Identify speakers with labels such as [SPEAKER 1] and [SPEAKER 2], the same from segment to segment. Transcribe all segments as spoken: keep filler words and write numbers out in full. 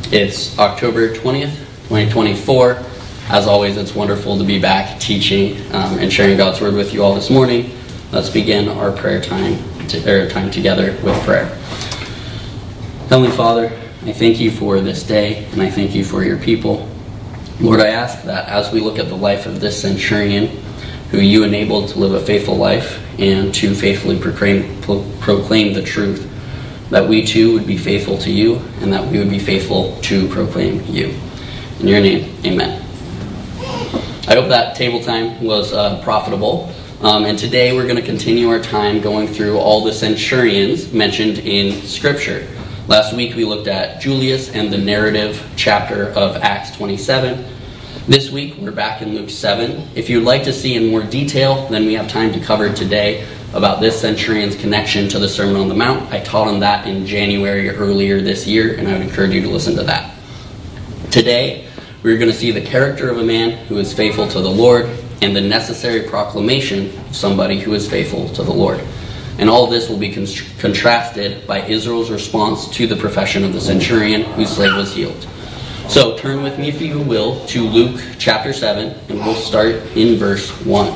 [SPEAKER 1] It's October twentieth, twenty twenty-four. As always, it's wonderful to be back teaching um, and sharing God's Word with you all this morning. Let's begin our prayer time, to, or time together with prayer. Heavenly Father, I thank you for this day, and I thank you for your people. Lord, I ask that as we look at the life of this centurion, who you enabled to live a faithful life and to faithfully proclaim, pro- proclaim the truth, that we too would be faithful to you, and that we would be faithful to proclaim you. In your name, amen. I hope that table time was uh, profitable. Um, and today we're going to continue our time going through all the centurions mentioned in Scripture. Last week we looked at Julius and the narrative chapter of Acts twenty-seven. This week we're back in Luke seven. If you'd like to see in more detail than we have time to cover today about this centurion's connection to the Sermon on the Mount, I taught on that in January earlier this year, and I would encourage you to listen to that. Today we're going to see the character of a man who is faithful to the Lord and the necessary proclamation of somebody who is faithful to the Lord. And all of this will be con- contrasted by Israel's response to the profession of the centurion whose slave was healed. So turn with me, if you will, to Luke chapter seven, and we'll start in verse one.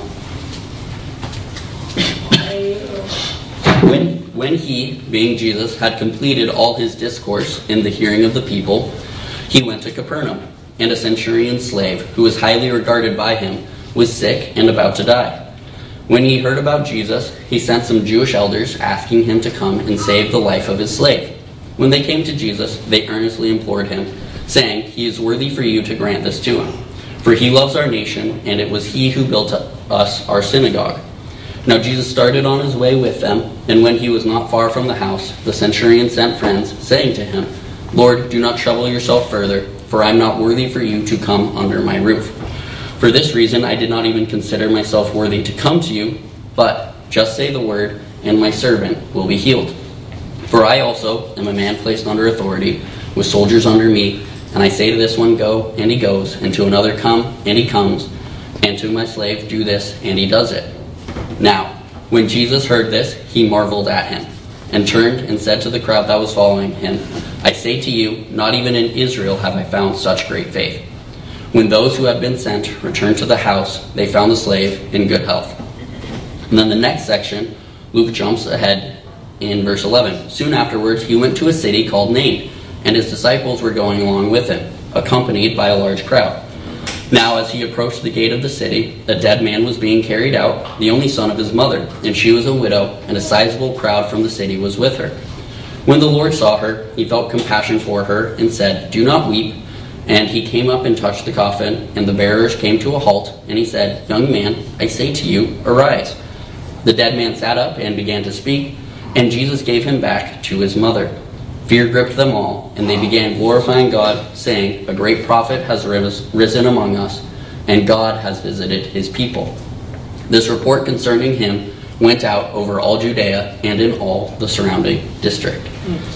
[SPEAKER 1] When, when he, being Jesus, had completed all his discourse in the hearing of the people, he went to Capernaum, and a centurion's slave, who was highly regarded by him, was sick and about to die. When he heard about Jesus, he sent some Jewish elders asking him to come and save the life of his slave. When they came to Jesus, they earnestly implored him, saying, "He is worthy for you to grant this to him, for he loves our nation, and it was he who built us our synagogue." Now Jesus started on his way with them, and when he was not far from the house, the centurion sent friends, saying to him, "Lord, do not trouble yourself further, for I am not worthy for you to come under my roof. For this reason I did not even consider myself worthy to come to you, but just say the word, and my servant will be healed. For I also am a man placed under authority, with soldiers under me, and I say to this one, go, and he goes, and to another, come, and he comes, and to my slave, do this, and he does it." Now, when Jesus heard this, he marveled at him, and turned and said to the crowd that was following him, "I say to you, not even in Israel have I found such great faith." When those who had been sent returned to the house, they found the slave in good health. And then the next section, Luke jumps ahead in verse eleven. Soon afterwards, he went to a city called Nain, and his disciples were going along with him, accompanied by a large crowd. Now, as he approached the gate of the city, a dead man was being carried out, the only son of his mother, and she was a widow, and a sizable crowd from the city was with her. When the Lord saw her, he felt compassion for her, and said, "Do not weep." And he came up and touched the coffin, and the bearers came to a halt, and he said, "Young man, I say to you, arise." The dead man sat up and began to speak, and Jesus gave him back to his mother. Fear gripped them all, and they began glorifying God, saying, "A great prophet has risen among us, and God has visited his people." This report concerning him went out over all Judea and in all the surrounding district.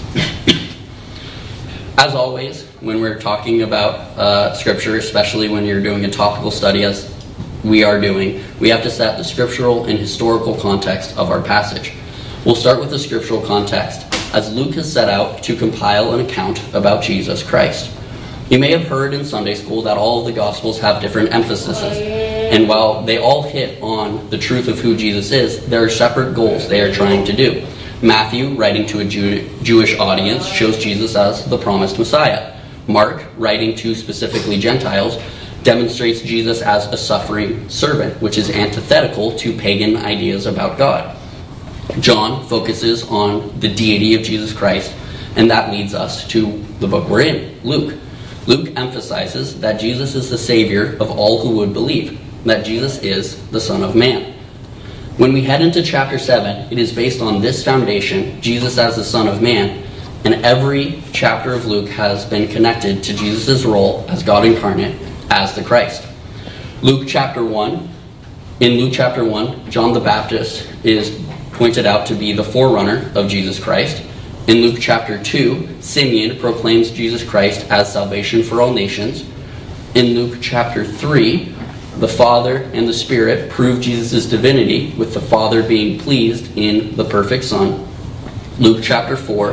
[SPEAKER 1] As always, when we're talking about uh, Scripture, especially when you're doing a topical study as we are doing, we have to set the scriptural and historical context of our passage. We'll start with the scriptural context, as Luke has set out to compile an account about Jesus Christ. You may have heard in Sunday school that all of the Gospels have different emphases, and while they all hit on the truth of who Jesus is, there are separate goals they are trying to do. Matthew, writing to a Jew- Jewish audience, shows Jesus as the promised Messiah. Mark, writing to specifically Gentiles, demonstrates Jesus as a suffering servant, which is antithetical to pagan ideas about God. John focuses on the deity of Jesus Christ, and that leads us to the book we're in, Luke. Luke emphasizes that Jesus is the Savior of all who would believe, that Jesus is the Son of Man. When we head into chapter seven, it is based on this foundation, Jesus as the Son of Man, and every chapter of Luke has been connected to Jesus' role as God incarnate, as the Christ. Luke chapter one, in Luke chapter one, John the Baptist is pointed out to be the forerunner of Jesus Christ. In Luke chapter two, Simeon proclaims Jesus Christ as salvation for all nations. In Luke chapter three, the Father and the Spirit prove Jesus' divinity, with the Father being pleased in the perfect Son. Luke chapter four,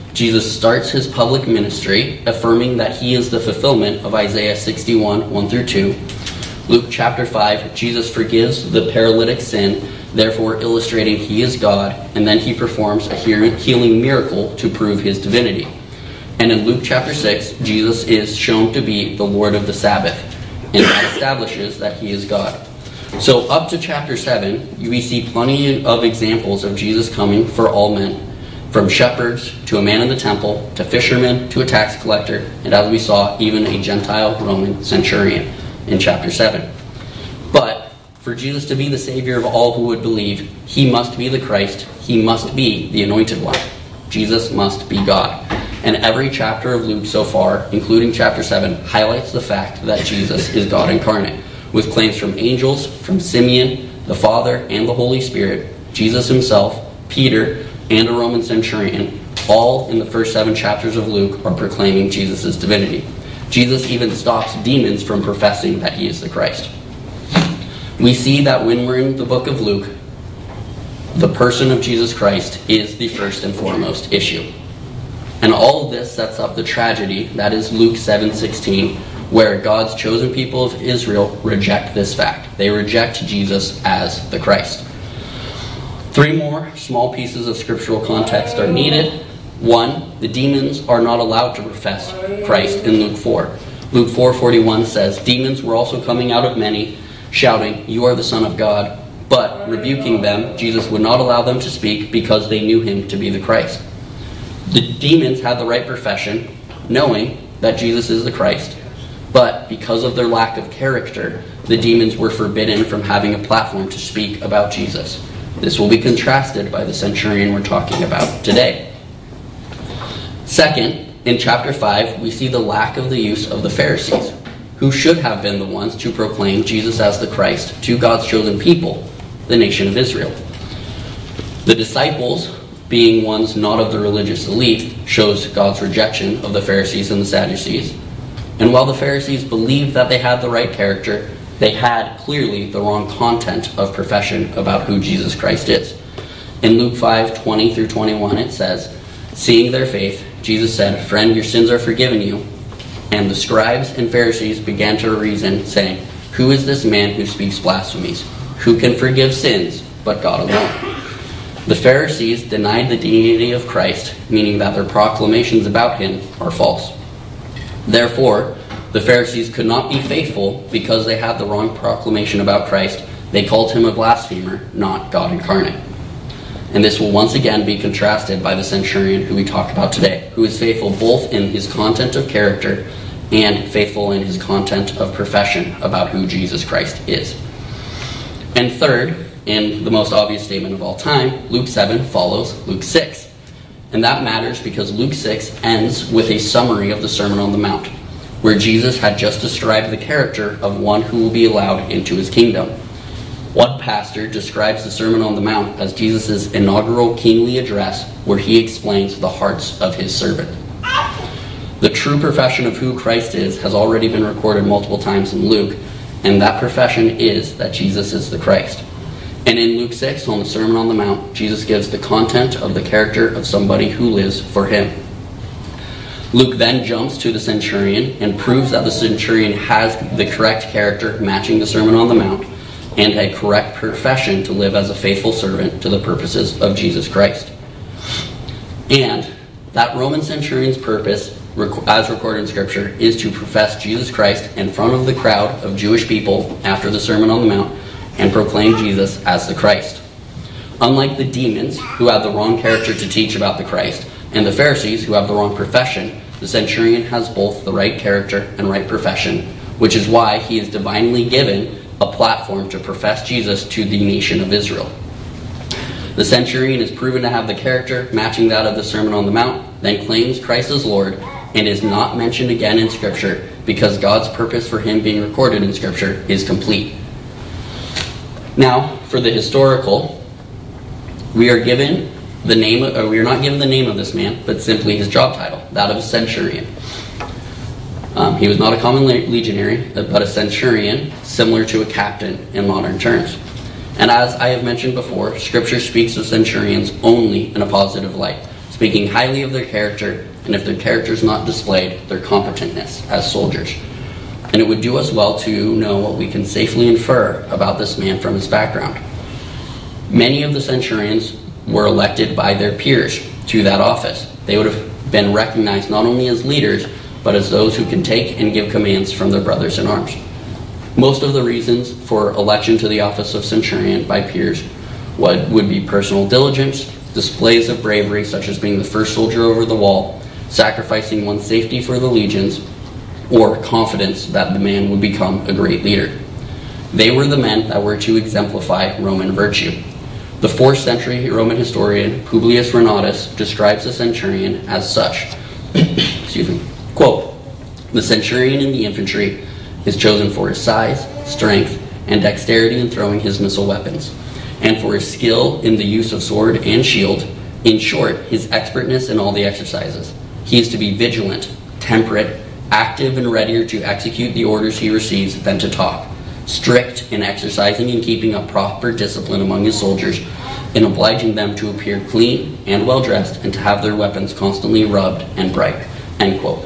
[SPEAKER 1] Jesus starts his public ministry affirming that he is the fulfillment of Isaiah sixty-one, one through two. Luke chapter five, Jesus forgives the paralytic's sin, therefore illustrating he is God, and then he performs a healing miracle to prove his divinity. And in Luke chapter six, Jesus is shown to be the Lord of the Sabbath, and that establishes that he is God. So up to chapter seven, we see plenty of examples of Jesus coming for all men, from shepherds to a man in the temple, to fishermen, to a tax collector, and as we saw, even a Gentile Roman centurion in chapter seven. But for Jesus to be the Savior of all who would believe, he must be the Christ, he must be the Anointed One. Jesus must be God. And every chapter of Luke so far, including chapter seven, highlights the fact that Jesus is God incarnate, with claims from angels, from Simeon, the Father, and the Holy Spirit, Jesus himself, Peter, and a Roman centurion, all in the first seven chapters of Luke are proclaiming Jesus' divinity. Jesus even stops demons from professing that he is the Christ. We see that when we're in the book of Luke, the person of Jesus Christ is the first and foremost issue. And all of this sets up the tragedy that is Luke seven sixteen, where God's chosen people of Israel reject this fact. They reject Jesus as the Christ. Three more small pieces of scriptural context are needed. One, the demons are not allowed to profess Christ in Luke four. Luke four forty-one says, demons were also coming out of many, shouting, "You are the Son of God." But, rebuking them, Jesus would not allow them to speak because they knew him to be the Christ. The demons had the right profession, knowing that Jesus is the Christ. But because of their lack of character, the demons were forbidden from having a platform to speak about Jesus. This will be contrasted by the centurion we're talking about today. Second, in chapter five, we see the lack of the use of the Pharisees, who should have been the ones to proclaim Jesus as the Christ to God's chosen people, the nation of Israel. The disciples, being ones not of the religious elite, shows God's rejection of the Pharisees and the Sadducees. And while the Pharisees believed that they had the right character, they had clearly the wrong content of profession about who Jesus Christ is. In Luke five, twenty through twenty-one, it says, seeing their faith, Jesus said, "Friend, your sins are forgiven you." And the scribes and Pharisees began to reason, saying, "Who is this man who speaks blasphemies? Who can forgive sins but God alone?" The Pharisees denied the deity of Christ, meaning that their proclamations about him are false. Therefore, the Pharisees could not be faithful because they had the wrong proclamation about Christ. They called him a blasphemer, not God incarnate. And this will once again be contrasted by the centurion who we talked about today, who is faithful both in his content of character and faithful in his content of profession about who Jesus Christ is. And third, and the most obvious statement of all time, Luke seven follows Luke six. And that matters because Luke six ends with a summary of the Sermon on the Mount, where Jesus had just described the character of one who will be allowed into his kingdom. One pastor describes the Sermon on the Mount as Jesus' inaugural kingly address, where he explains the hearts of his servant. The true profession of who Christ is has already been recorded multiple times in Luke, and that profession is that Jesus is the Christ. And in Luke six, on the Sermon on the Mount, Jesus gives the content of the character of somebody who lives for him. Luke then jumps to the centurion and proves that the centurion has the correct character matching the Sermon on the Mount and a correct profession to live as a faithful servant to the purposes of Jesus Christ. And that Roman centurion's purpose, as recorded in Scripture, is to profess Jesus Christ in front of the crowd of Jewish people after the Sermon on the Mount and proclaim Jesus as the Christ. Unlike the demons, who had the wrong character to teach about the Christ, and the Pharisees, who have the wrong profession, the centurion has both the right character and right profession, which is why he is divinely given a platform to profess Jesus to the nation of Israel. The centurion is proven to have the character matching that of the Sermon on the Mount, then claims Christ as Lord, and is not mentioned again in Scripture because God's purpose for him being recorded in Scripture is complete. Now, for the historical, we are given the name, or we are not given the name of this man, but simply his job title, that of a centurion. Um, he was not a common legionary, but a centurion, similar to a captain in modern terms. And as I have mentioned before, Scripture speaks of centurions only in a positive light, speaking highly of their character, and if their character is not displayed, their competentness as soldiers. And it would do us well to know what we can safely infer about this man from his background. Many of the centurions were elected by their peers to that office. They would have been recognized not only as leaders, but as those who could take and give commands from their brothers in arms. Most of the reasons for election to the office of centurion by peers would, would be personal diligence, displays of bravery such as being the first soldier over the wall, sacrificing one's safety for the legions, or confidence that the man would become a great leader. They were the men that were to exemplify Roman virtue. The fourth century Roman historian Publius Renatus describes the centurion as such. Excuse me. Quote, "The centurion in the infantry is chosen for his size, strength, and dexterity in throwing his missile weapons, and for his skill in the use of sword and shield, in short, his expertness in all the exercises. He is to be vigilant, temperate, active and readier to execute the orders he receives than to talk, strict in exercising and keeping up proper discipline among his soldiers, in obliging them to appear clean and well-dressed, and to have their weapons constantly rubbed and bright." End quote.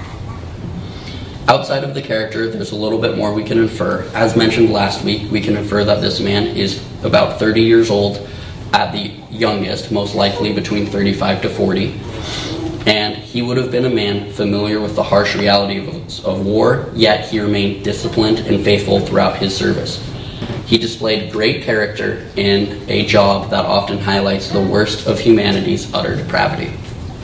[SPEAKER 1] Outside of the character, there's a little bit more we can infer. As mentioned last week, we can infer that this man is about thirty years old at the youngest, most likely between thirty-five to forty. And he would have been a man familiar with the harsh reality of, of war, yet he remained disciplined and faithful throughout his service. He displayed great character in a job that often highlights the worst of humanity's utter depravity.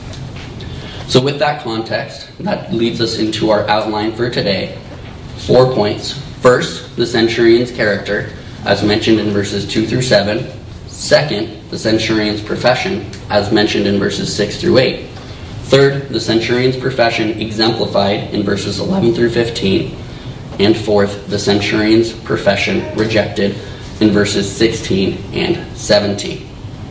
[SPEAKER 1] So with that context, that leads us into our outline for today. Four points. First, the centurion's character, as mentioned in verses two through seven. Second, the centurion's profession, as mentioned in verses six through eight. Third, the centurion's profession exemplified in verses eleven through fifteen. And fourth, the centurion's profession rejected in verses sixteen and seventeen.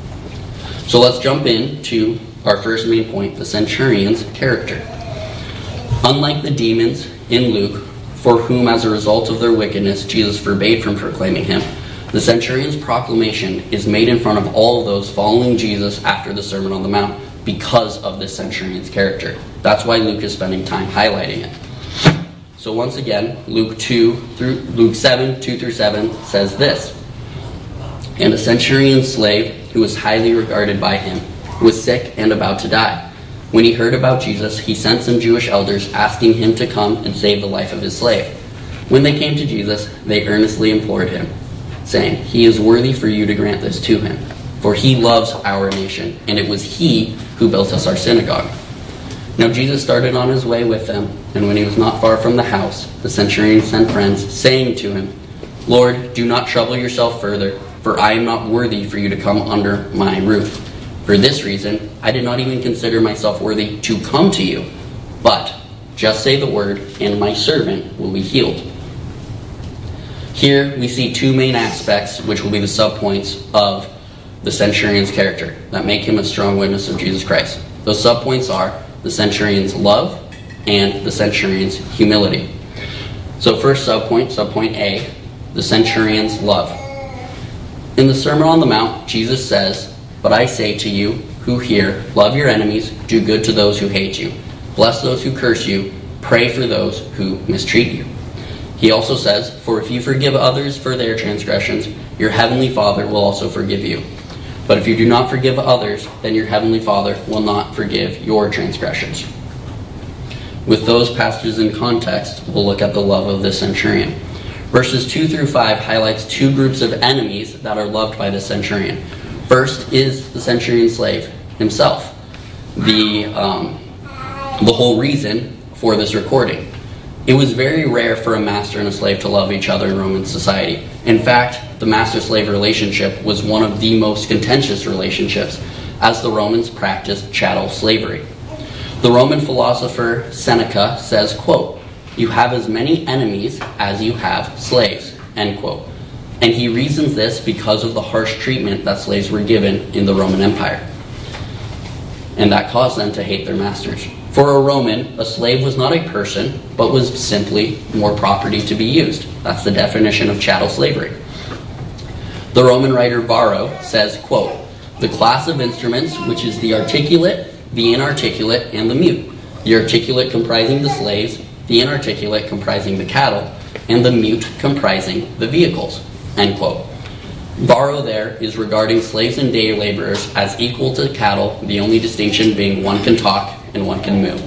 [SPEAKER 1] So let's jump into our first main point, the centurion's character. Unlike the demons in Luke, for whom as a result of their wickedness Jesus forbade from proclaiming him, the centurion's proclamation is made in front of all of those following Jesus after the Sermon on the Mount because of this centurion's character. That's why Luke is spending time highlighting it. So once again, Luke two through Luke seven, two through seven says this: "And a centurion slave who was highly regarded by him was sick and about to die. When he heard about Jesus, he sent some Jewish elders asking him to come and save the life of his slave. When they came to Jesus, they earnestly implored him, saying, 'He is worthy for you to grant this to him, for he loves our nation, and it was he who built us our synagogue.' Now Jesus started on his way with them, and when he was not far from the house, the centurion sent friends, saying to him, 'Lord, do not trouble yourself further, for I am not worthy for you to come under my roof. For this reason, I did not even consider myself worthy to come to you, but just say the word, and my servant will be healed.'" Here we see two main aspects, which will be the subpoints of the centurion's character, that make him a strong witness of Jesus Christ. Those subpoints are the centurion's love and the centurion's humility. So first subpoint, subpoint A, the centurion's love. In the Sermon on the Mount, Jesus says, "But I say to you who hear, love your enemies, do good to those who hate you, bless those who curse you, pray for those who mistreat you." He also says, "For if you forgive others for their transgressions, your heavenly Father will also forgive you. But if you do not forgive others, then your heavenly Father will not forgive your transgressions." With those passages in context, we'll look at the love of the centurion. Verses two through five highlights two groups of enemies that are loved by the centurion. First is the centurion slave himself, the um, the whole reason for this recording. It was very rare for a master and a slave to love each other in Roman society. In fact, the master-slave relationship was one of the most contentious relationships, as the Romans practiced chattel slavery. The Roman philosopher Seneca says, quote, "You have as many enemies as you have slaves," end quote. And he reasons this because of the harsh treatment that slaves were given in the Roman Empire. And that caused them to hate their masters. For a Roman, a slave was not a person, but was simply more property to be used. That's the definition of chattel slavery. The Roman writer Varro says, quote, The class of instruments, which is the articulate, the inarticulate, and the mute. The articulate comprising the slaves, the inarticulate comprising the cattle, and the mute comprising the vehicles. End quote. Varro there is regarding slaves and day laborers as equal to cattle, the only distinction being one can talk and one can move.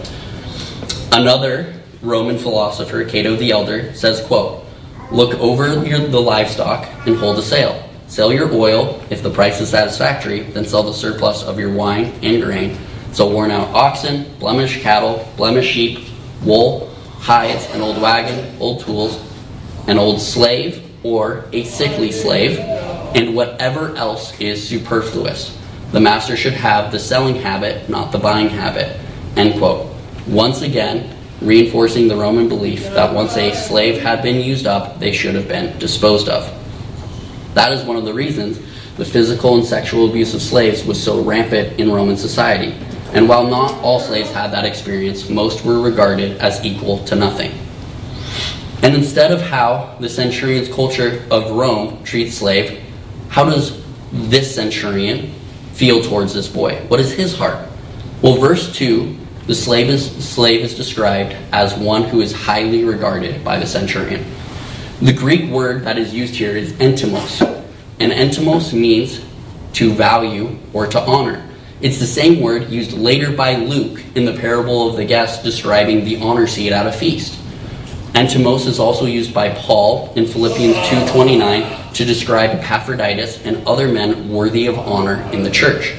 [SPEAKER 1] Another Roman philosopher, Cato the Elder, says, quote, look over your, the livestock and hold a sale. Sell your oil. If the price is satisfactory, then sell the surplus of your wine and grain. Sell worn out oxen, blemished cattle, blemished sheep, wool, hides, an old wagon, old tools, an old slave or a sickly slave, and whatever else is superfluous. The master should have the selling habit, not the buying habit. End quote. Once again, reinforcing the Roman belief that once a slave had been used up, they should have been disposed of. That is one of the reasons the physical and sexual abuse of slaves was so rampant in Roman society. And while not all slaves had that experience, most were regarded as equal to nothing. And instead of how the centurion's culture of Rome treats slave, how does this centurion feel towards this boy? What is his heart? Well, verse two, the slave is, slave is described as one who is highly regarded by the centurion. The Greek word that is used here is entomos, and entomos means to value or to honor. It's the same word used later by Luke in the parable of the guest describing the honor seat at a feast. Entomos is also used by Paul in Philippians two twenty-nine to describe Epaphroditus and other men worthy of honor in the church.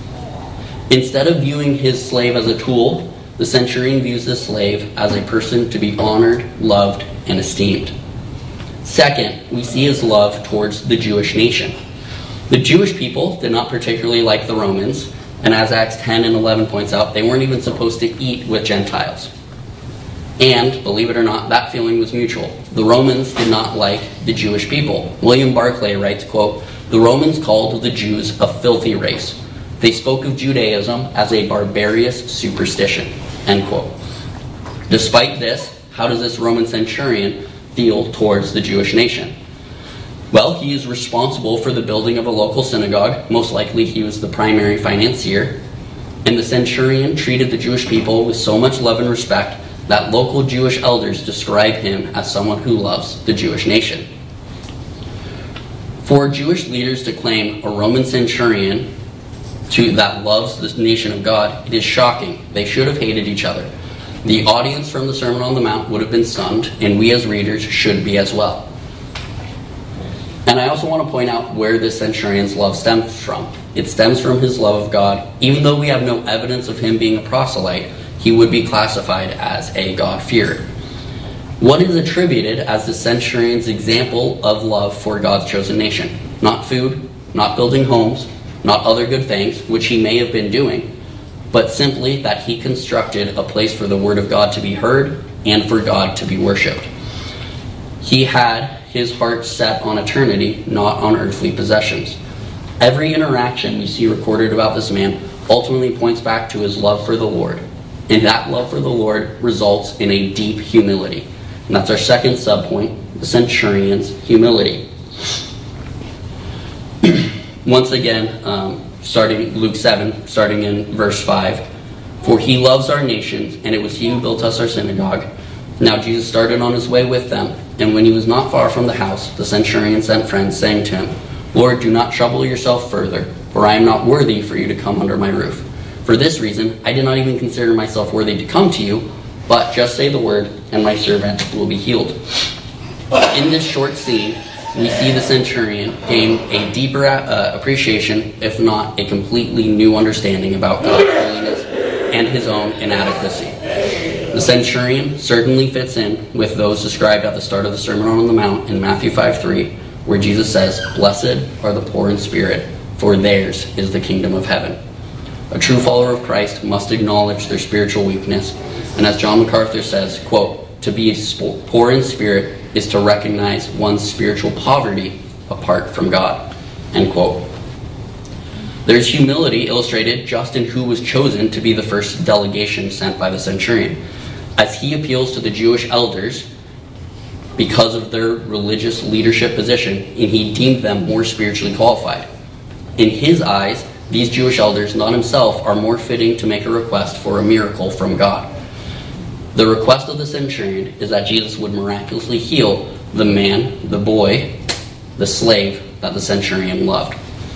[SPEAKER 1] Instead of viewing his slave as a tool, the centurion views the slave as a person to be honored, loved, and esteemed. Second, we see his love towards the Jewish nation. The Jewish people did not particularly like the Romans, and as Acts ten and eleven points out, they weren't even supposed to eat with Gentiles. And, believe it or not, that feeling was mutual. The Romans did not like the Jewish people. William Barclay writes, quote, the Romans called the Jews a filthy race. They spoke of Judaism as a barbarous superstition, end quote. Despite this, how does this Roman centurion feel towards the Jewish nation? Well, he is responsible for the building of a local synagogue. Most likely he was the primary financier. And the centurion treated the Jewish people with so much love and respect that local Jewish elders describe him as someone who loves the Jewish nation. For Jewish leaders to claim a Roman centurion to, that loves the nation of God, it is shocking. They should have hated each other. The audience from the Sermon on the Mount would have been stunned, and we as readers should be as well. And I also want to point out where this centurion's love stems from. It stems from his love of God. Even though we have no evidence of him being a proselyte, he would be classified as a God-fearer. What is attributed as the centurion's example of love for God's chosen nation? Not food, not building homes, not other good things, which he may have been doing, but simply that he constructed a place for the word of God to be heard and for God to be worshipped. He had his heart set on eternity, not on earthly possessions. Every interaction we see recorded about this man ultimately points back to his love for the Lord. And that love for the Lord results in a deep humility. And that's our second subpoint, the centurion's humility. Once again, um, starting Luke seven, starting in verse five. For he loves our nations, and it was he who built us our synagogue. Now Jesus started on his way with them, and when he was not far from the house, the centurion sent friends, saying to him, Lord, do not trouble yourself further, for I am not worthy for you to come under my roof. For this reason, I did not even consider myself worthy to come to you, but just say the word, and my servant will be healed. In this short scene, we see the centurion gain a deeper uh, appreciation, if not a completely new understanding about God's holiness and his own inadequacy. The centurion certainly fits in with those described at the start of the Sermon on the Mount in Matthew five three, where Jesus says, Blessed are the poor in spirit, for theirs is the kingdom of heaven. A true follower of Christ must acknowledge their spiritual weakness, and as John MacArthur says, quote, to be poor in spirit is to recognize one's spiritual poverty apart from God, end quote. There's humility illustrated just in who was chosen to be the first delegation sent by the centurion, as he appeals to the Jewish elders because of their religious leadership position, and he deemed them more spiritually qualified. In his eyes, these Jewish elders, not himself, are more fitting to make a request for a miracle from God. The request of the centurion is that Jesus would miraculously heal the man, the boy, the slave that the centurion loved.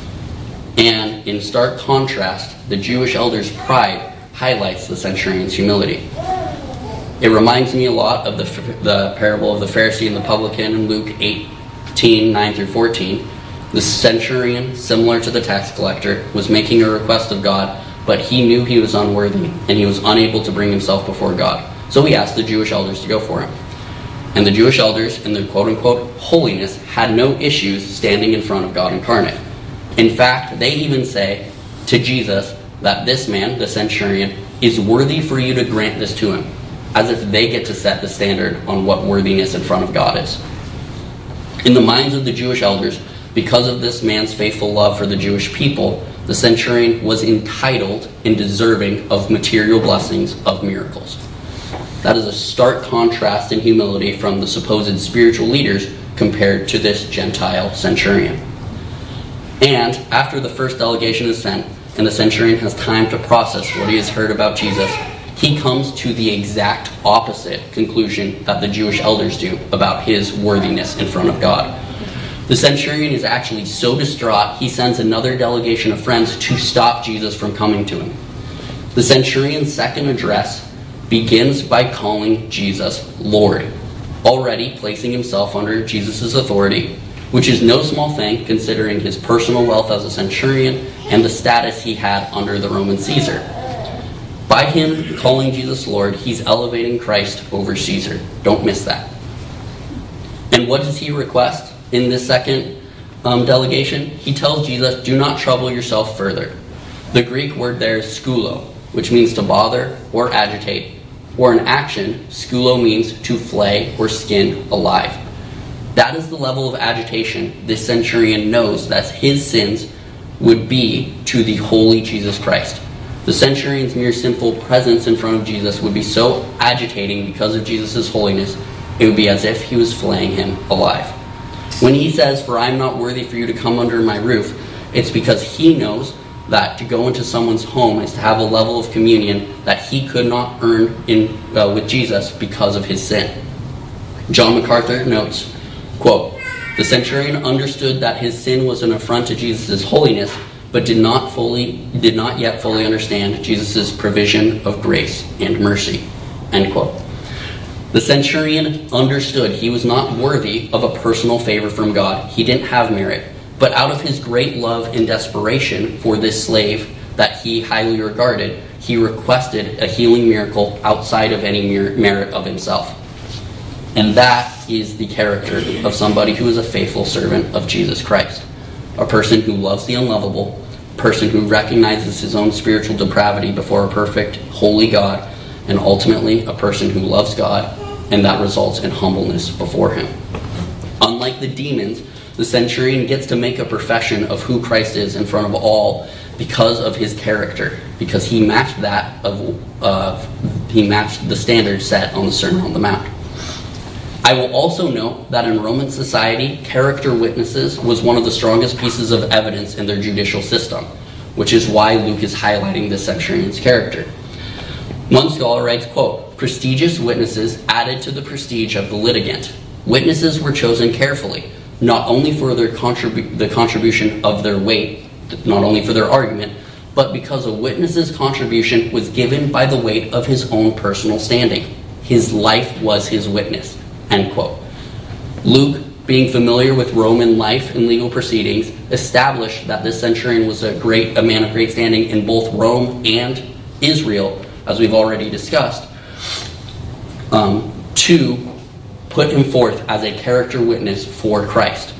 [SPEAKER 1] And in stark contrast, the Jewish elder's pride highlights the centurion's humility. It reminds me a lot of the, the parable of the Pharisee and the publican in Luke eighteen, nine through fourteen. The centurion, similar to the tax collector, was making a request of God, but he knew he was unworthy, and he was unable to bring himself before God. So he asked the Jewish elders to go for him. And the Jewish elders, in their quote-unquote holiness, had no issues standing in front of God incarnate. In fact, they even say to Jesus that this man, the centurion, is worthy for you to grant this to him, as if they get to set the standard on what worthiness in front of God is. In the minds of the Jewish elders, because of this man's faithful love for the Jewish people, the centurion was entitled and deserving of material blessings of miracles. That is a stark contrast in humility from the supposed spiritual leaders compared to this Gentile centurion. And after the first delegation is sent, and the centurion has time to process what he has heard about Jesus, he comes to the exact opposite conclusion that the Jewish elders do about his worthiness in front of God. The centurion is actually so distraught, he sends another delegation of friends to stop Jesus from coming to him. The centurion's second address begins by calling Jesus Lord, already placing himself under Jesus' authority, which is no small thing considering his personal wealth as a centurion and the status he had under the Roman Caesar. By him calling Jesus Lord, he's elevating Christ over Caesar. Don't miss that. And what does he request in this second um, delegation? He tells Jesus, do not trouble yourself further. The Greek word there is skulo, which means to bother or agitate, or in action, skulo means to flay or skin alive. That is the level of agitation this centurion knows that his sins would be to the holy Jesus Christ. The centurion's mere simple presence in front of Jesus would be so agitating because of Jesus' holiness, it would be as if he was flaying him alive. When he says, for I am not worthy for you to come under my roof, it's because he knows that to go into someone's home is to have a level of communion that he could not earn in uh, with Jesus because of his sin. John MacArthur notes, quote, the centurion understood that his sin was an affront to Jesus' holiness, but did not fully, did not yet fully understand Jesus' provision of grace and mercy, end quote. The centurion understood he was not worthy of a personal favor from God. He didn't have merit. But out of his great love and desperation for this slave that he highly regarded, he requested a healing miracle outside of any merit of himself. And that is the character of somebody who is a faithful servant of Jesus Christ. A person who loves the unlovable, a person who recognizes his own spiritual depravity before a perfect, holy God, and ultimately a person who loves God, and that results in humbleness before him. Unlike the demons, the centurion gets to make a profession of who Christ is in front of all because of his character, because he matched that of uh, he matched the standard set on the Sermon on the Mount. I will also note that in Roman society, character witnesses was one of the strongest pieces of evidence in their judicial system, which is why Luke is highlighting the centurion's character. One scholar writes, quote, prestigious witnesses added to the prestige of the litigant. Witnesses were chosen carefully, not only for their contribu- the contribution of their weight, not only for their argument, but because a witness's contribution was given by the weight of his own personal standing. His life was his witness, end quote. Luke, being familiar with Roman life and legal proceedings, established that this centurion was a great, a man of great standing in both Rome and Israel, as we've already discussed, um, to put him forth as a character witness for Christ.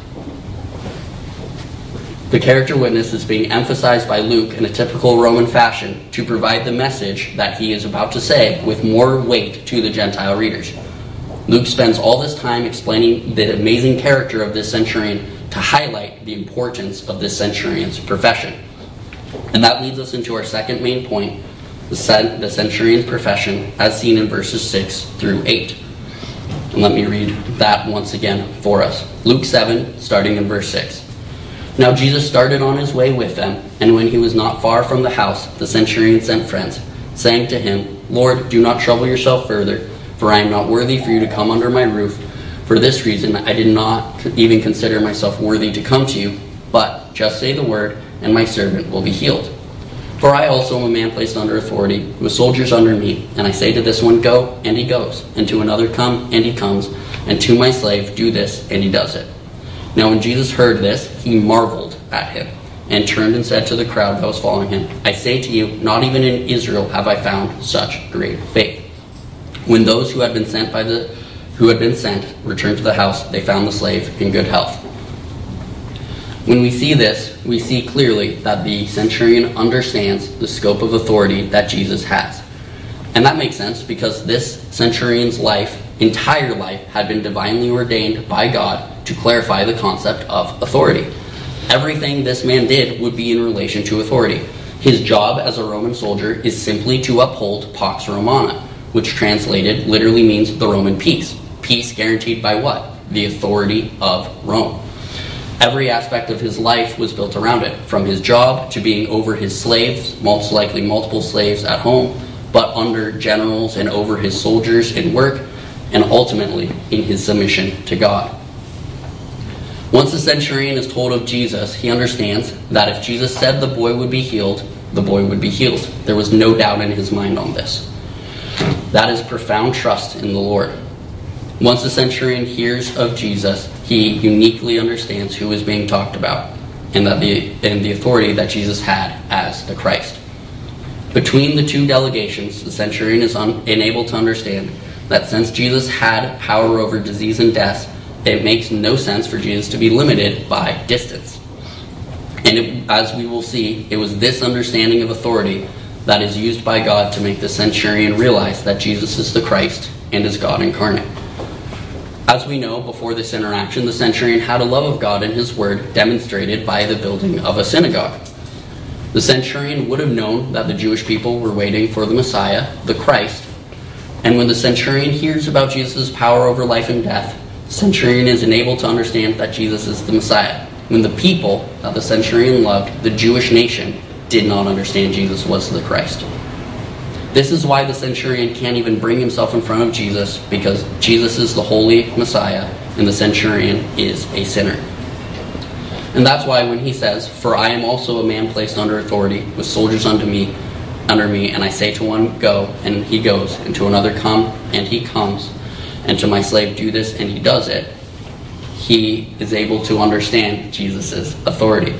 [SPEAKER 1] The character witness is being emphasized by Luke in a typical Roman fashion to provide the message that he is about to say with more weight to the Gentile readers. Luke spends all this time explaining the amazing character of this centurion to highlight the importance of this centurion's profession. And that leads us into our second main point, the centurion's profession, as seen in verses six through eight. And let me read that once again for us. Luke seven, starting in verse six. Now Jesus started on his way with them, and when he was not far from the house, the centurion sent friends, saying to him, Lord, do not trouble yourself further, for I am not worthy for you to come under my roof. For this reason I did not even consider myself worthy to come to you, but just say the word, and my servant will be healed. For I also am a man placed under authority, with soldiers under me, and I say to this one, go, and he goes, and to another, come, and he comes, and to my slave, do this, and he does it. Now when Jesus heard this, he marveled at him, and turned and said to the crowd that was following him, I say to you, not even in Israel have I found such great faith. When those who had been sent by the who had been sent returned to the house, they found the slave in good health. When we see this, we see clearly that the centurion understands the scope of authority that Jesus has. And that makes sense because this centurion's life, entire life, had been divinely ordained by God to clarify the concept of authority. Everything this man did would be in relation to authority. His job as a Roman soldier is simply to uphold Pax Romana, which translated literally means the Roman peace. Peace guaranteed by what? The authority of Rome. Every aspect of his life was built around it, from his job to being over his slaves, most likely multiple slaves at home, but under generals and over his soldiers in work, and ultimately in his submission to God. Once the centurion is told of Jesus, he understands that if Jesus said the boy would be healed, the boy would be healed. There was no doubt in his mind on this. That is profound trust in the Lord. Once the centurion hears of Jesus, he uniquely understands who is being talked about and that the and the authority that Jesus had as the Christ. Between the two delegations, the centurion is un, unable to understand that since Jesus had power over disease and death, it makes no sense for Jesus to be limited by distance. And it, as we will see, it was this understanding of authority that is used by God to make the centurion realize that Jesus is the Christ and is God incarnate. As we know, before this interaction, the centurion had a love of God and his word demonstrated by the building of a synagogue. The centurion would have known that the Jewish people were waiting for the Messiah, the Christ, and when the centurion hears about Jesus' power over life and death, the centurion is enabled to understand that Jesus is the Messiah. When the people that the centurion loved, the Jewish nation, did not understand Jesus was the Christ. This is why the centurion can't even bring himself in front of Jesus, because Jesus is the holy Messiah and the centurion is a sinner. And that's why when he says, for I am also a man placed under authority, with soldiers under me, under me, and I say to one, go, and he goes, and to another, come, and he comes, and to my slave, do this, and he does it, he is able to understand Jesus' authority.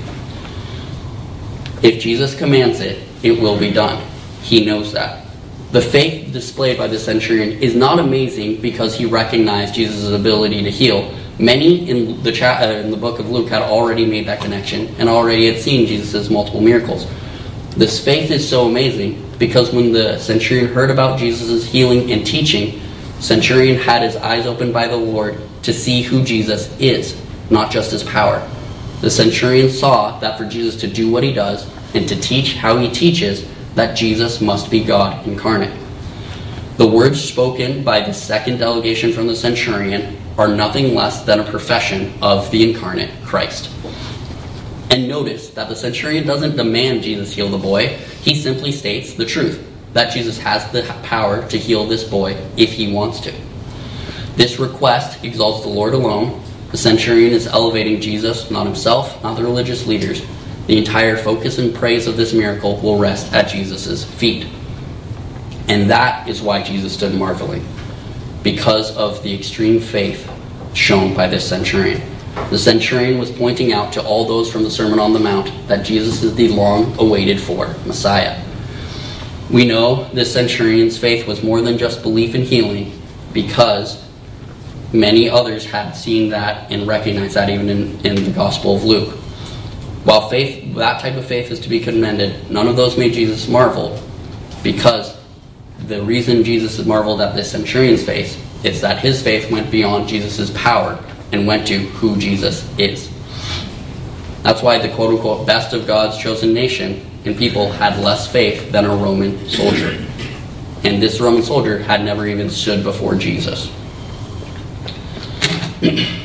[SPEAKER 1] If Jesus commands it, it will be done. He knows that. The faith displayed by the centurion is not amazing because he recognized Jesus' ability to heal. Many in the, cha- uh, in the book of Luke had already made that connection and already had seen Jesus' multiple miracles. This faith is so amazing because when the centurion heard about Jesus' healing and teaching, the centurion had his eyes opened by the Lord to see who Jesus is, not just his power. The centurion saw that for Jesus to do what he does and to teach how he teaches, that Jesus must be God incarnate. The words spoken by the second delegation from the centurion are nothing less than a profession of the incarnate Christ. And notice that the centurion doesn't demand Jesus heal the boy. He simply states the truth, that Jesus has the power to heal this boy if he wants to. This request exalts the Lord alone. The centurion is elevating Jesus, not himself, not the religious leaders. The entire focus and praise of this miracle will rest at Jesus' feet. And that is why Jesus stood marveling, because of the extreme faith shown by this centurion. The centurion was pointing out to all those from the Sermon on the Mount that Jesus is the long-awaited for Messiah. We know this centurion's faith was more than just belief in healing, because many others had seen that and recognized that even in, in the Gospel of Luke. While faith, that type of faith is to be commended, none of those made Jesus marvel, because the reason Jesus marveled at this centurion's faith is that his faith went beyond Jesus' power and went to who Jesus is. That's why the quote-unquote best of God's chosen nation and people had less faith than a Roman soldier. And this Roman soldier had never even stood before Jesus.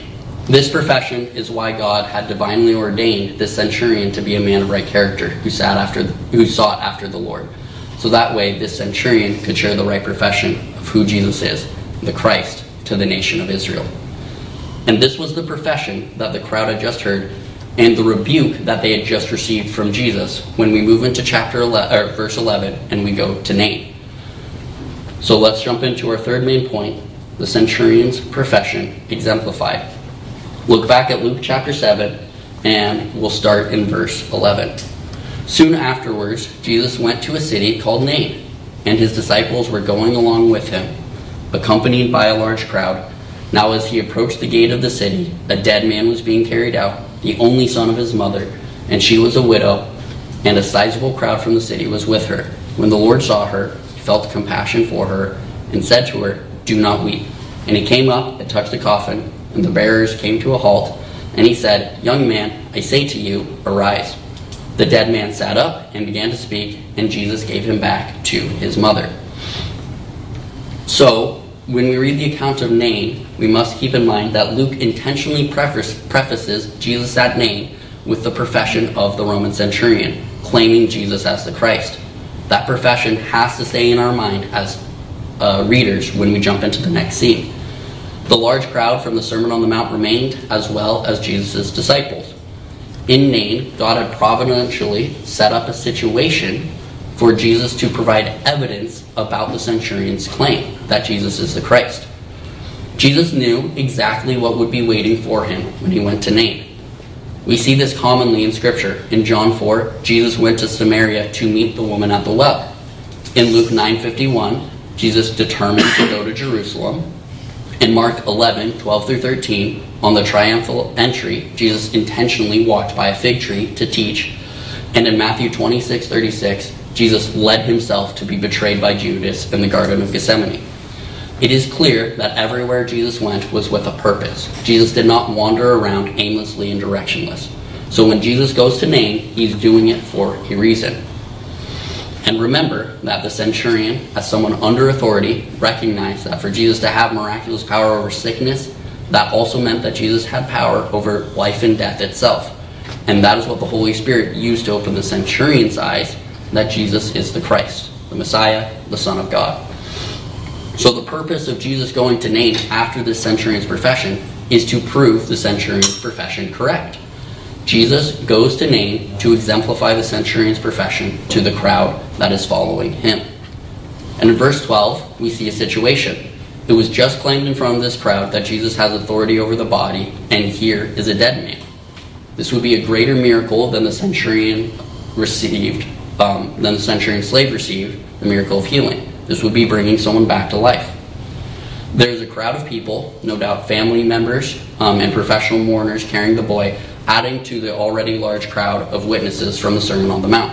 [SPEAKER 1] This profession is why God had divinely ordained this centurion to be a man of right character who sat after, who sought after the Lord. So that way, this centurion could share the right profession of who Jesus is, the Christ, to the nation of Israel. And this was the profession that the crowd had just heard, and the rebuke that they had just received from Jesus when we move into chapter eleven, or verse eleven, and we go to Nain. So let's jump into our third main point: the centurion's profession exemplified. Look back at Luke chapter seven, and we'll start in verse eleven. Soon afterwards, Jesus went to a city called Nain, and his disciples were going along with him, accompanied by a large crowd. Now as he approached the gate of the city, a dead man was being carried out, the only son of his mother, and she was a widow, and a sizable crowd from the city was with her. When the Lord saw her, he felt compassion for her, and said to her, "Do not weep." And he came up and touched the coffin, and the bearers came to a halt, and he said, "Young man, I say to you, arise." The dead man sat up and began to speak, and Jesus gave him back to his mother. So, when we read the account of Nain, we must keep in mind that Luke intentionally preface, prefaces Jesus at Nain with the profession of the Roman centurion, claiming Jesus as the Christ. That profession has to stay in our mind as uh, readers when we jump into the next scene. The large crowd from the Sermon on the Mount remained, as well as Jesus' disciples. In Nain, God had providentially set up a situation for Jesus to provide evidence about the centurion's claim that Jesus is the Christ. Jesus knew exactly what would be waiting for him when he went to Nain. We see this commonly in Scripture. In John four, Jesus went to Samaria to meet the woman at the well. In Luke nine fifty-one, Jesus determined to go to Jerusalem. In Mark eleven, twelve through thirteen, on the triumphal entry, Jesus intentionally walked by a fig tree to teach. And in Matthew twenty-six, thirty-six, Jesus led himself to be betrayed by Judas in the Garden of Gethsemane. It is clear that everywhere Jesus went was with a purpose. Jesus did not wander around aimlessly and directionless. So when Jesus goes to Nain, he's doing it for a reason. And remember that the centurion, as someone under authority, recognized that for Jesus to have miraculous power over sickness, that also meant that Jesus had power over life and death itself. And that is what the Holy Spirit used to open the centurion's eyes, that Jesus is the Christ, the Messiah, the Son of God. So the purpose of Jesus going to Nain after the centurion's profession is to prove the centurion's profession correct. Jesus goes to Nain to exemplify the centurion's profession to the crowd that is following him. And in verse twelve, we see a situation. It was just claimed in front of this crowd that Jesus has authority over the body, and here is a dead man. This would be a greater miracle than the centurion received, um, than the centurion slave received, the miracle of healing. This would be bringing someone back to life. There's a crowd of people, no doubt family members um, and professional mourners carrying the boy, adding to the already large crowd of witnesses from the Sermon on the Mount.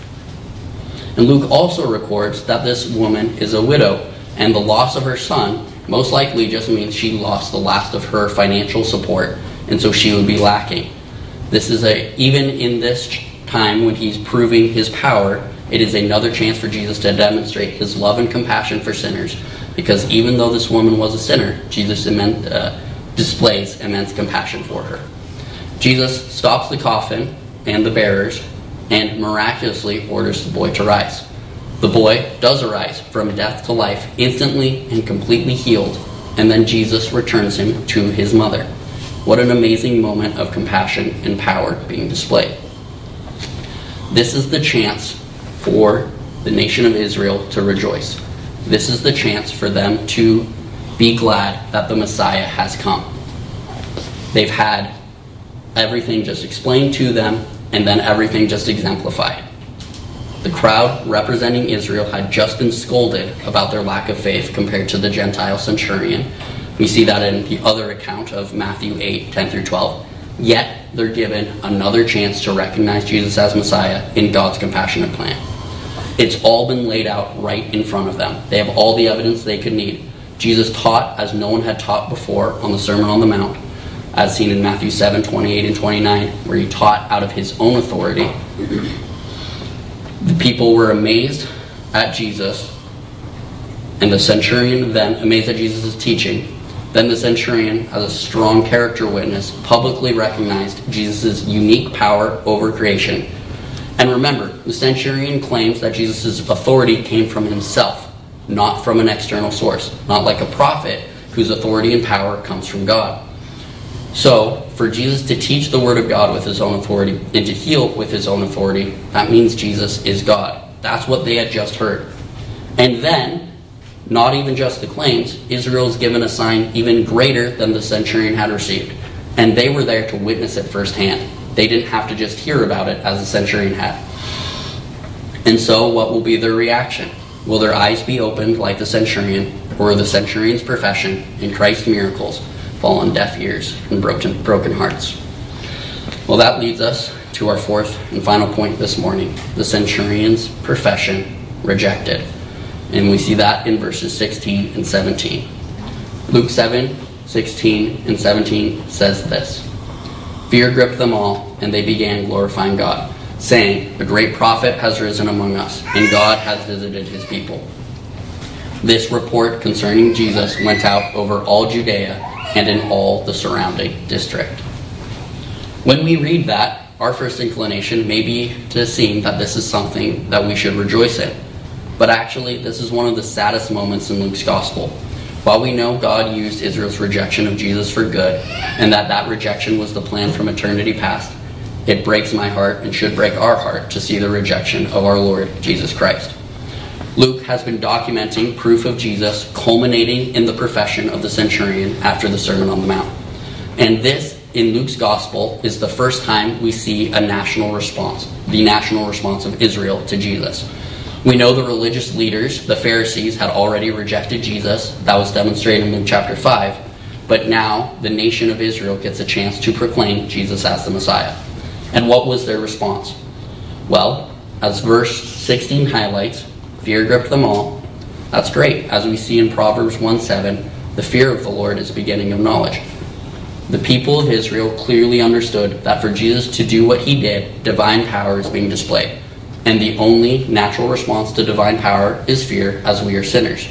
[SPEAKER 1] And Luke also records that this woman is a widow, and the loss of her son most likely just means she lost the last of her financial support, and so she would be lacking. This is a, even in this time when he's proving his power, it is another chance for Jesus to demonstrate his love and compassion for sinners, because even though this woman was a sinner, Jesus immense, uh, displays immense compassion for her. Jesus stops the coffin and the bearers and miraculously orders the boy to rise. The boy does arise from death to life, instantly and completely healed, and then Jesus returns him to his mother. What an amazing moment of compassion and power being displayed. This is the chance for the nation of Israel to rejoice. This is the chance for them to be glad that the Messiah has come. They've had everything just explained to them, and then everything just exemplified. The crowd representing Israel had just been scolded about their lack of faith compared to the Gentile centurion. We see that in the other account of Matthew eight, ten through twelve. Yet, they're given another chance to recognize Jesus as Messiah in God's compassionate plan. It's all been laid out right in front of them. They have all the evidence they could need. Jesus taught as no one had taught before on the Sermon on the Mount, as seen in Matthew seven, twenty-eight and twenty-nine, where he taught out of his own authority. The people were amazed at Jesus, and the centurion then, amazed at Jesus' teaching, Then the centurion, as a strong character witness, publicly recognized Jesus' unique power over creation. And remember, the centurion claims that Jesus' authority came from himself, not from an external source, not like a prophet whose authority and power comes from God. So, for Jesus to teach the Word of God with his own authority and to heal with his own authority, that means Jesus is God. That's what they had just heard. And then, not even just the claims, Israel is given a sign even greater than the centurion had received. And they were there to witness it firsthand. They didn't have to just hear about it as the centurion had. And so, what will be their reaction? Will their eyes be opened like the centurion, or will the centurion's profession and Christ's miracles fall on deaf ears and broken, broken hearts? Well, that leads us to our fourth and final point this morning. The centurion's profession rejected. And we see that in verses sixteen and seventeen. Luke seven, sixteen and seventeen says this: Fear gripped them all, and they began glorifying God, saying, A great prophet has risen among us, and God has visited his people. This report concerning Jesus went out over all Judea and in all the surrounding district. When we read that, our first inclination may be to seem that this is something that we should rejoice in. But actually, this is one of the saddest moments in Luke's gospel. While we know God used Israel's rejection of Jesus for good, and that that rejection was the plan from eternity past, it breaks my heart and should break our heart to see the rejection of our Lord Jesus Christ. Luke has been documenting proof of Jesus culminating in the profession of the centurion after the Sermon on the Mount. And this, in Luke's gospel, is the first time we see a national response, the national response of Israel to Jesus. We know the religious leaders, the Pharisees, had already rejected Jesus. That was demonstrated in Luke chapter five. But now the nation of Israel gets a chance to proclaim Jesus as the Messiah. And what was their response? Well, as verse sixteen highlights, fear gripped them all. That's great. As we see in Proverbs one seven, the fear of the Lord is the beginning of knowledge. The people of Israel clearly understood that for Jesus to do what he did, divine power is being displayed. And the only natural response to divine power is fear, as we are sinners.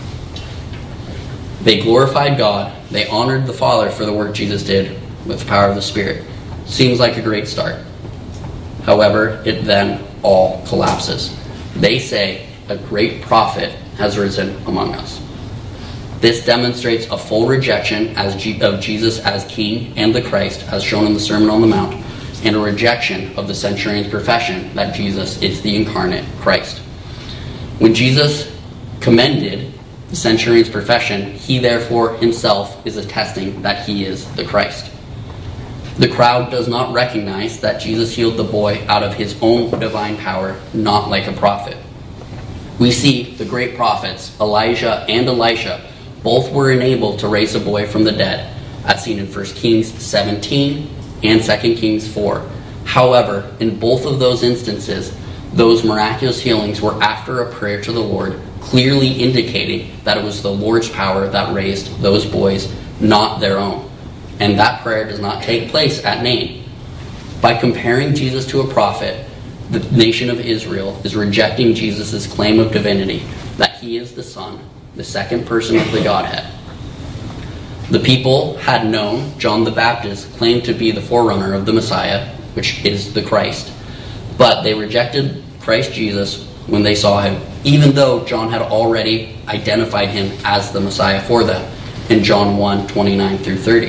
[SPEAKER 1] They glorified God. They honored the Father for the work Jesus did with the power of the Spirit. Seems like a great start. However, it then all collapses. They say, a great prophet has risen among us. This demonstrates a full rejection as G- of Jesus as King and the Christ, as shown in the Sermon on the Mount, and a rejection of the centurion's profession that Jesus is the incarnate Christ. When Jesus commended the centurion's profession, he therefore himself is attesting that he is the Christ. The crowd does not recognize that Jesus healed the boy out of his own divine power, not like a prophet. We see the great prophets, Elijah and Elisha, both were enabled to raise a boy from the dead, as seen in First Kings seventeen and Second Kings four. However, in both of those instances, those miraculous healings were after a prayer to the Lord, clearly indicating that it was the Lord's power that raised those boys, not their own. And that prayer does not take place at Nain. By comparing Jesus to a prophet, the nation of Israel is rejecting Jesus' claim of divinity, that he is the Son, the second person of the Godhead. The people had known John the Baptist claimed to be the forerunner of the Messiah, which is the Christ, but they rejected Christ Jesus when they saw him, even though John had already identified him as the Messiah for them in John one, twenty-nine through thirty.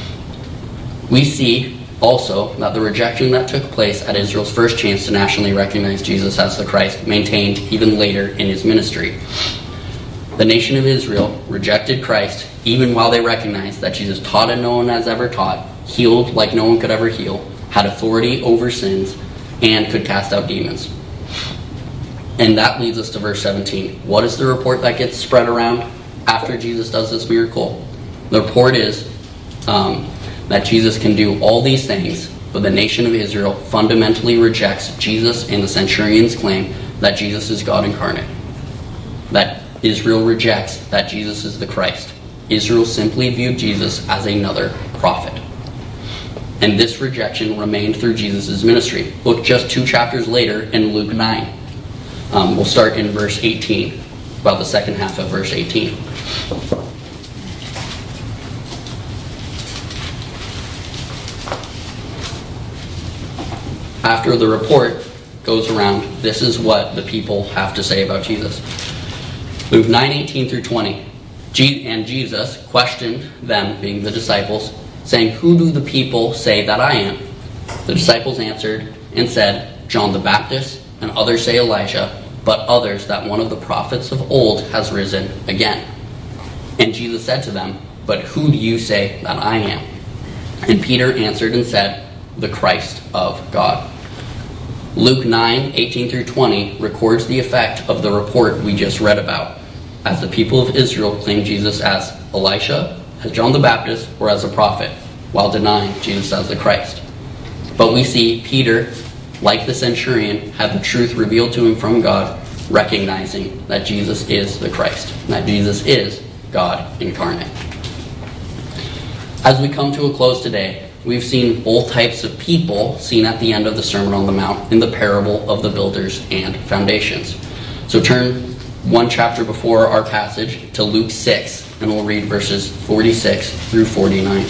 [SPEAKER 1] We see also that the rejection that took place at Israel's first chance to nationally recognize Jesus as the Christ maintained even later in his ministry. The nation of Israel rejected Christ even while they recognized that Jesus taught as no one has ever taught, healed like no one could ever heal, had authority over sins, and could cast out demons. And that leads us to verse seventeen. What is the report that gets spread around after Jesus does this miracle? The report is um, that Jesus can do all these things, but the nation of Israel fundamentally rejects Jesus and the centurion's claim that Jesus is God incarnate. That Israel rejects that Jesus is the Christ. Israel simply viewed Jesus as another prophet. And this rejection remained through Jesus' ministry. Look just two chapters later in Luke nine. Um, we'll start in verse eighteen, about the second half of verse eighteen. after the report goes around, this is what the people have to say about Jesus. Luke nine eighteen through twenty. And Jesus questioned them, being the disciples, saying, "Who do the people say that I am?" The disciples answered and said, "John the Baptist, and others say Elijah, but others that one of the prophets of old has risen again." And Jesus said to them, "But who do you say that I am?" And Peter answered and said, "The Christ of God." Luke nine eighteen through twenty records the effect of the report we just read about, as the people of Israel claimed Jesus as Elisha, as John the Baptist, or as a prophet, while denying Jesus as the Christ. But we see Peter, like the centurion, had the truth revealed to him from God, recognizing that Jesus is the Christ, that Jesus is God incarnate. As we come to a close today, we've seen both types of people seen at the end of the Sermon on the Mount in the parable of the builders and foundations. So turn one chapter before our passage to Luke six, and we'll read verses forty-six through forty-nine.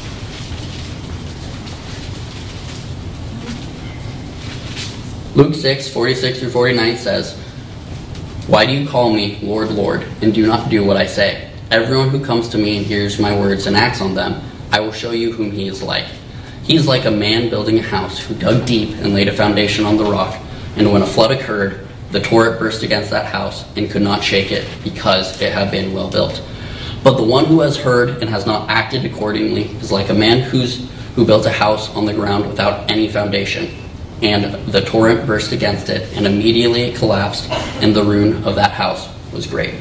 [SPEAKER 1] Luke six, forty-six through forty-nine says, "Why do you call me Lord, Lord, and do not do what I say? Everyone who comes to me and hears my words and acts on them, I will show you whom he is like. He is like a man building a house who dug deep and laid a foundation on the rock, and when a flood occurred, the torrent burst against that house and could not shake it, because it had been well built. But the one who has heard and has not acted accordingly is like a man who's, who built a house on the ground without any foundation. And the torrent burst against it, and immediately it collapsed, and the ruin of that house was great."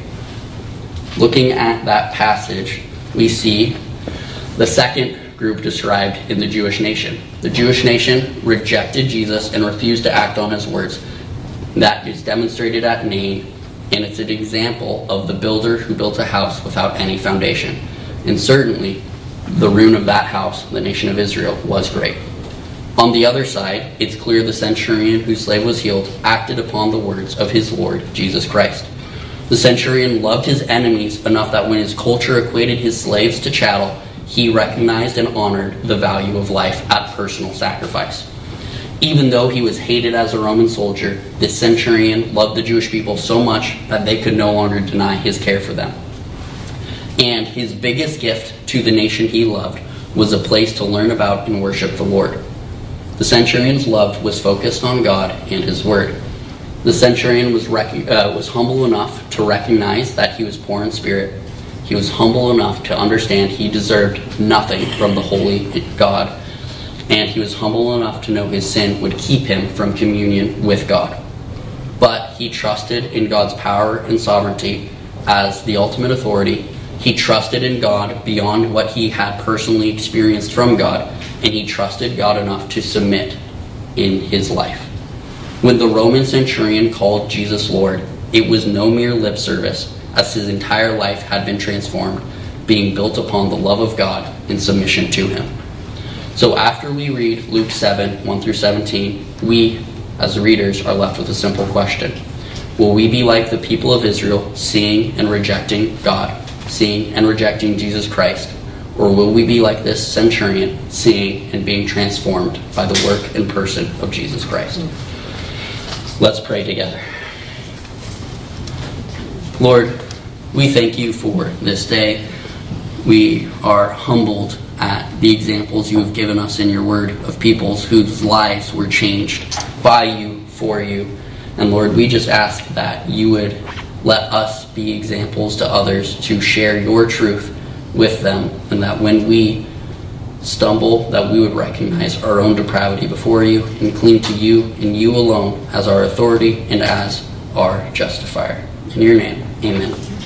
[SPEAKER 1] Looking at that passage, we see the second group described in the Jewish nation. The Jewish nation rejected Jesus and refused to act on his words. That is demonstrated at Nain, and it's an example of the builder who built a house without any foundation. And certainly, the ruin of that house, the nation of Israel, was great. On the other side, it's clear the centurion whose slave was healed acted upon the words of his Lord, Jesus Christ. The centurion loved his enemies enough that when his culture equated his slaves to chattel, he recognized and honored the value of life at personal sacrifice. Even though he was hated as a Roman soldier, this centurion loved the Jewish people so much that they could no longer deny his care for them. And his biggest gift to the nation he loved was a place to learn about and worship the Lord. The centurion's love was focused on God and his word. The centurion was rec- uh, was humble enough to recognize that he was poor in spirit. He was humble enough to understand he deserved nothing from the holy God. And he was humble enough to know his sin would keep him from communion with God. But he trusted in God's power and sovereignty as the ultimate authority. He trusted in God beyond what he had personally experienced from God, and he trusted God enough to submit in his life. When the Roman centurion called Jesus Lord, it was no mere lip service, as his entire life had been transformed, being built upon the love of God and submission to him. So after we read Luke seven, one through seventeen, we, as readers, are left with a simple question. Will we be like the people of Israel, seeing and rejecting God, seeing and rejecting Jesus Christ? Or will we be like this centurion, seeing and being transformed by the work and person of Jesus Christ? Let's pray together. Lord, we thank you for this day. We are humbled at the examples you have given us in your word of peoples whose lives were changed by you, for you. And Lord, we just ask that you would let us be examples to others to share your truth with them, and that when we stumble, that we would recognize our own depravity before you and cling to you and you alone as our authority and as our justifier. In your name, amen.